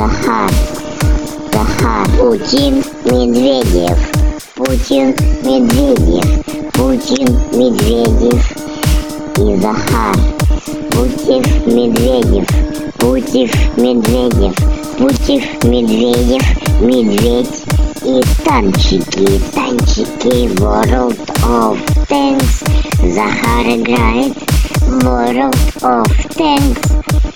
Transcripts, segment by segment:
Захар, Захар, Путин, Медведев, Путин, Медведев, Путин, Медведев и Захар. Путев, Медведев, Путев, Медведев, Путев, Медведев, медведь и танчики, танчики, World of Tanks. Захар играет World of Tanks.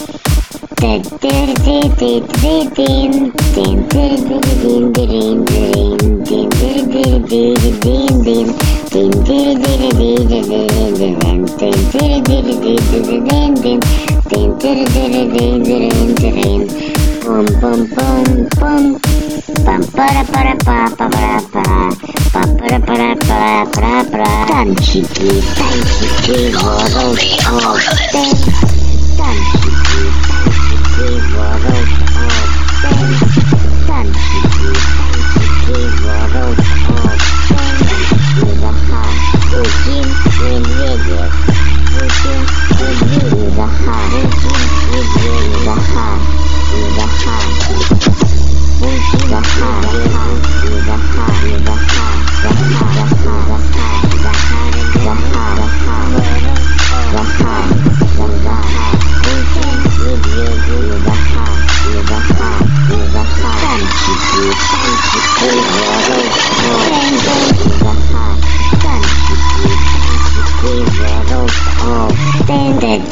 Танчики, танчики, World of Tanks. Танчики, танчики, World of Tanks. Танчики, танчики, World of Tanks. И Захар, Путин, Медведев, Путин, Медведев, Захар, Путин, Медведев, Захар, и Захар, Путин, Захар, и Захар, и Захар, Захар, Захар, Захар, Захар, Захар, Захар, Захар, Путин, Медведев, Захар, и Захар, и Захар, танчики, танчики, World of Tanks, и Захар, танчики, танчики, World of Tanks,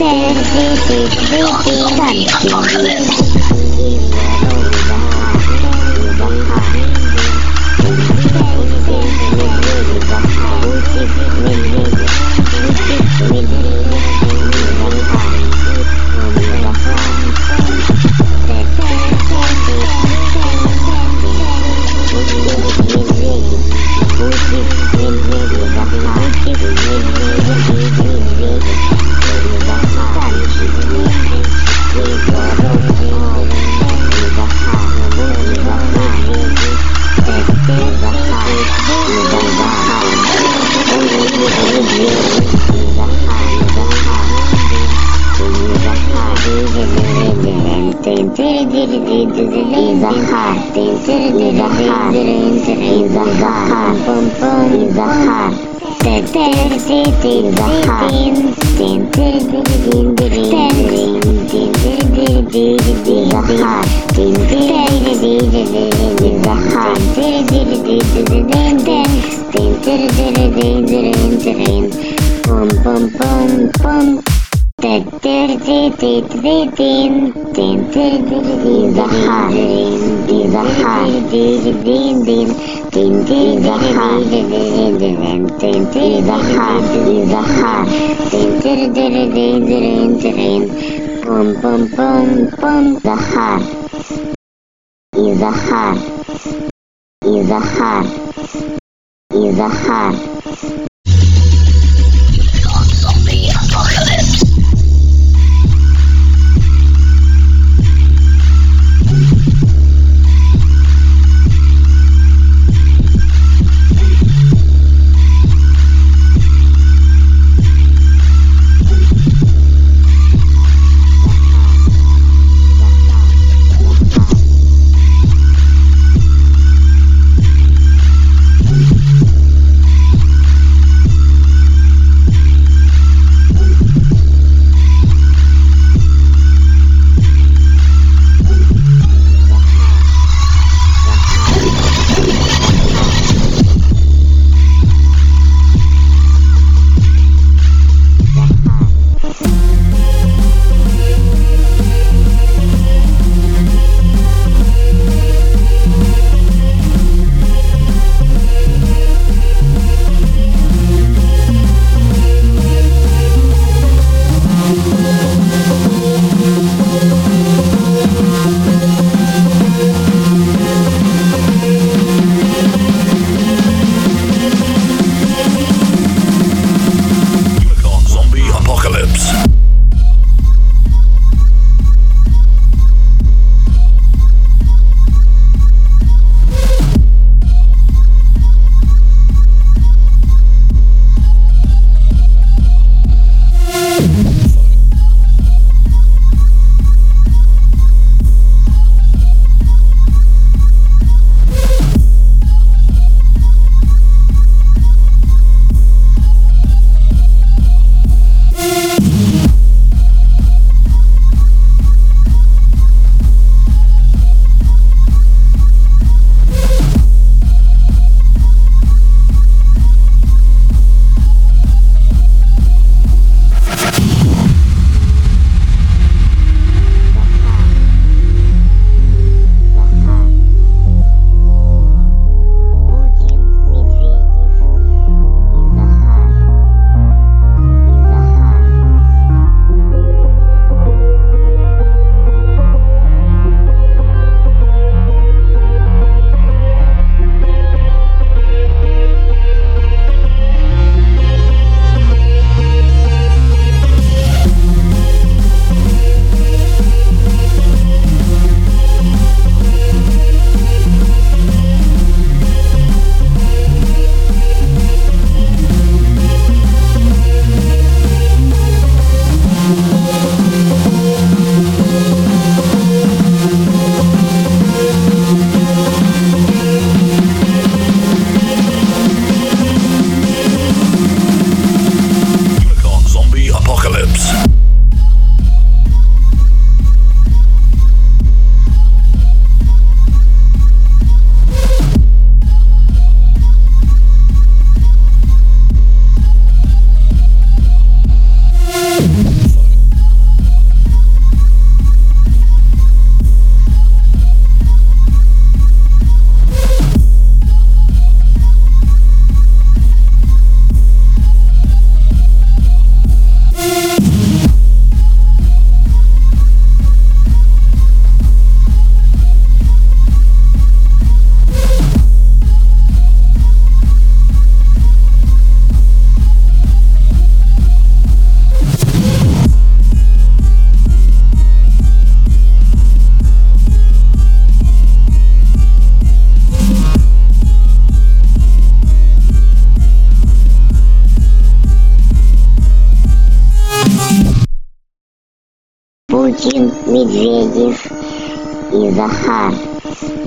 Путин, Медведев и Захар.